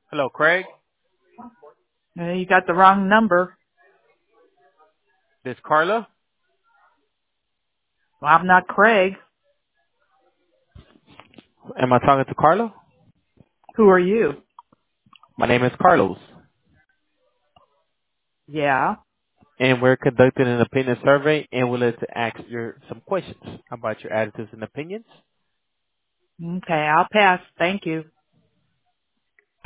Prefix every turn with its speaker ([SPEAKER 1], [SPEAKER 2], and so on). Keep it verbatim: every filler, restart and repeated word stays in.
[SPEAKER 1] Hello, Craig.
[SPEAKER 2] Uh, you got the wrong number.
[SPEAKER 1] This Carla.
[SPEAKER 2] Well, I'm not Craig.
[SPEAKER 1] Am I talking to Carla?
[SPEAKER 2] Who are you?
[SPEAKER 1] My name is Carlos,
[SPEAKER 2] Yeah.
[SPEAKER 1] and we're conducting an opinion survey, and we'd like to ask you some questions about your attitudes and opinions.
[SPEAKER 2] Okay, I'll pass. Thank you.